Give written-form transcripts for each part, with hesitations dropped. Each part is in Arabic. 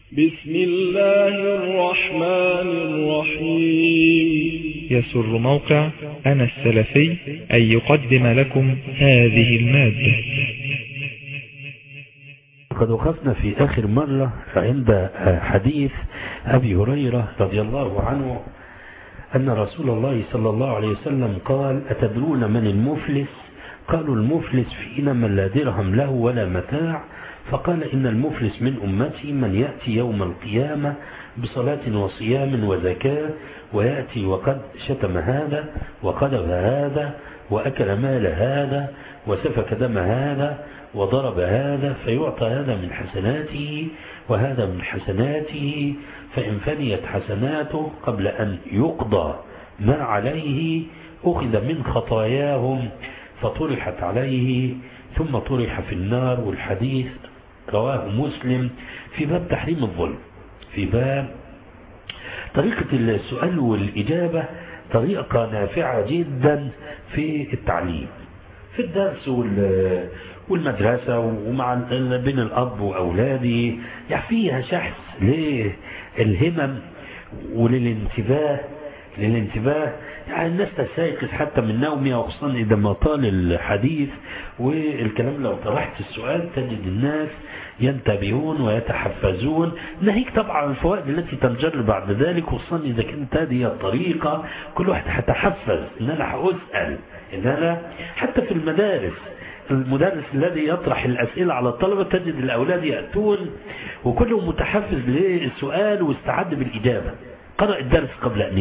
بسم الله الرحمن الرحيم. يسر موقع أنا السلفي أن يقدم لكم هذه المادة. قد وقفنا في آخر مرة عند حديث أبي هريرة رضي الله عنه أن رسول الله صلى الله عليه وسلم قال: أتدرون من المفلس؟ قالوا: المفلس فينا من لا درهم له ولا متاع. فقال: إن المفلس من أمتي من يأتي يوم القيامة بصلاة وصيام وزكاة، ويأتي وقد شتم هذا وقذف هذا وأكل مال هذا وسفك دم هذا وضرب هذا، فيعطى هذا من حسناته وهذا من حسناته، فإن فنيت حسناته قبل أن يقضى ما عليه أخذ من خطاياهم فطرحت عليه ثم طرح في النار. والحديث رواه مسلم في باب تحريم الظلم، في باب طريقة السؤال والإجابة، طريقة نافعة جدا في التعليم في الدرس والمدرسة ومع بين الأب وأولاده، يعني فيها شحذ للهمم وللانتباه يعني الناس تستيقظ حتى من نومها، وخصوصا إذا ما طال الحديث والكلام. لو طرحت السؤال تجد الناس ينتبهون ويتحفزون، ناهيك طبعا الفوائد التي تنجر بعد ذلك، خصوصا إذا كانت هذه الطريقة كل واحد هتحفز إن أنا هأسأل، إن أنا حتى في المدارس المدرس الذي يطرح الأسئلة على الطلبة تجد الأولاد يأتون وكلهم متحفز للسؤال واستعد بالإجابة. قرأ الدرس قبل أن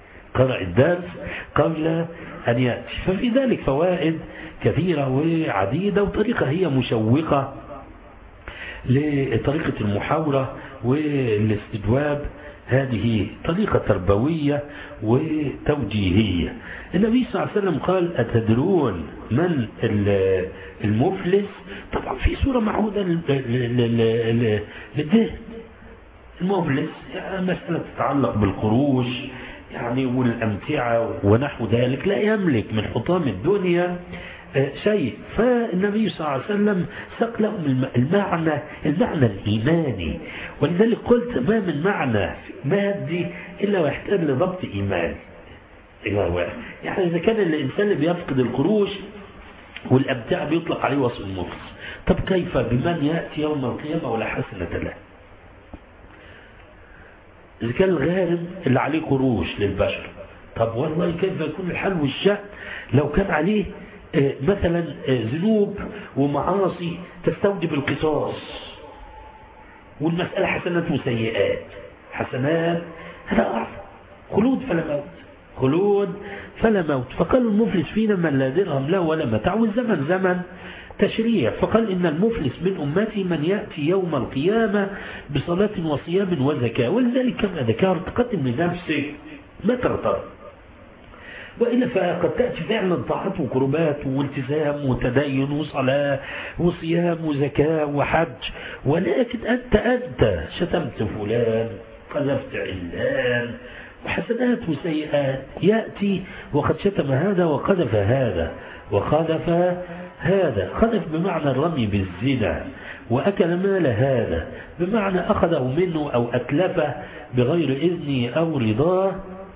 يأتي، ففي ذلك فوائد كثيرة وعديدة، وطريقة هي مشوقة لطريقة المحاورة والاستجواب. هذه طريقة تربوية وتوجيهية. النبي صلى الله عليه وسلم قال: أتدرون من المفلس؟ طبعا في صورة معهودة للذهن. المفلس يعني مسألة تتعلق بالقروش يعني والأمتعة ونحو ذلك، لا يملك من حطام الدنيا شيء. فالنبي صلى الله عليه وسلم ساق لهم المعنى الإيماني، ولذلك قلت: ما من معنى مادي إلا ويحتاج لضبط إيماني. يعني إذا كان الإنسان اللي بيفقد القروش والأمتعة بيطلق عليه وصف المفلس، طب كيف بمن يأتي يوم القيامة ولا حسنة له؟ إذا كان الغارم اللي عليه قروش للبشر، طب والله كيف يكون الحال والشأن لو كان عليه مثلا ذنوب ومعاصي تستوجب القصاص، والمسألة حسنات وسيئات. حسنات هذا أعظم، خلود فلا موت. فقال: المفلس فينا من لا درهم له ولا متاع. والزمن زمن تشريع، فقال: إن المفلس من أمتي من يأتي يوم القيامة بصلاة وصيام وزكاة. ولذلك كما ذكرت قدم لنفسك ما ترتضي، وإلا فقد تأتي فعلا طاعات وقربات والتزام وتدين وصلاة وصيام وزكاة وحج، ولكن أنت شتمت فلان، قذفت علان، وحسنات وسيئات. يأتي وقد شتم هذا وقذف هذا وقذف هذا. قذف بمعنى الرمي بالزنا، وأكل مال هذا بمعنى أخذه منه أو أتلفه بغير إذنه أو رضاه،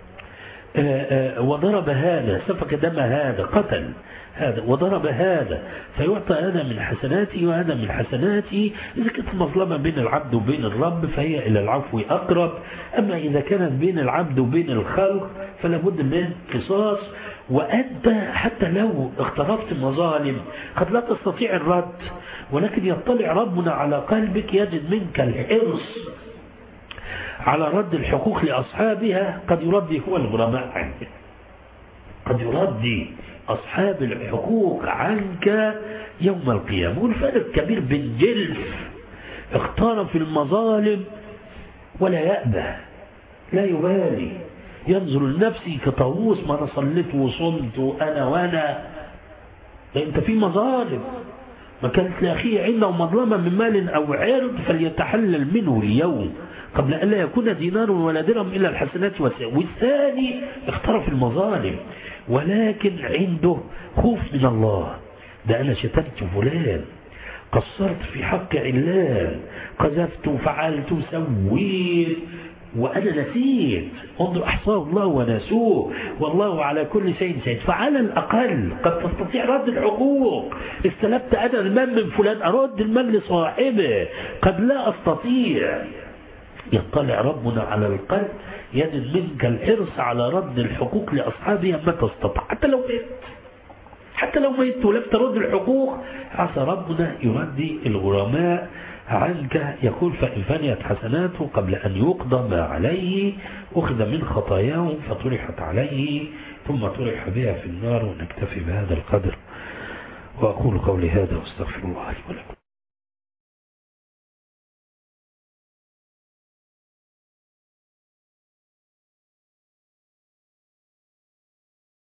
وضرب هذا، سفك دم هذا، قتل هذا، وضرب هذا، فيعطى هذا من حسناته وهذا من حسناته. إذا كانت مظلمة بين العبد وبين الرب فهي إلى العفو أقرب، أما إذا كانت بين العبد وبين الخلق فلا بد من قصاص. وأنت حتى لو اقترفت مظالم قد لا تستطيع الرد، ولكن يطلع ربنا على قلبك يجد منك الحرص على رد الحقوق لأصحابها. قد يرضي هو الغرماء عنك، قد يرضي أصحاب الحقوق عنك يوم القيامة. والفرق كبير بين جلف اقترف المظالم ولا يأبه، لا يبالي، ينظر لنفسي كطاووس: ما أنا صليت وصمت وأنا أنت في مظالم، ما كانت لأخيه عنده مظلمة من مال أو عرض فليتحلل منه اليوم قبل أن لا يكون دينار ولا درهم إلا الحسنات والسيئات. والثاني اقترف المظالم ولكن عنده خوف من الله: ده أنا شتمت فلان، قصرت في حق علان، قذفت وفعلت وسويت وأنا نسيت، انظر أحصاه الله ونسوه والله على كل شيء شهيد. فعلى الأقل قد تستطيع رد الحقوق. استلبت أنا المال من فلان، أرد المال لصاحبه، قد لا أستطيع. يطلع ربنا على القلب، يجد منك الحرص على رد الحقوق لأصحابها متى استطاع، حتى لو ميت ولم ترد الحقوق، عسى ربنا يردي الغرماء عنك. يقول فإن فنيت حسناته قبل أن يقضى ما عليه أخذ من خطاياه فطرحت عليه ثم طرح بها في النار. ونكتفي بهذا القدر، وأقول قولي هذا واستغفر الله لي ولكم.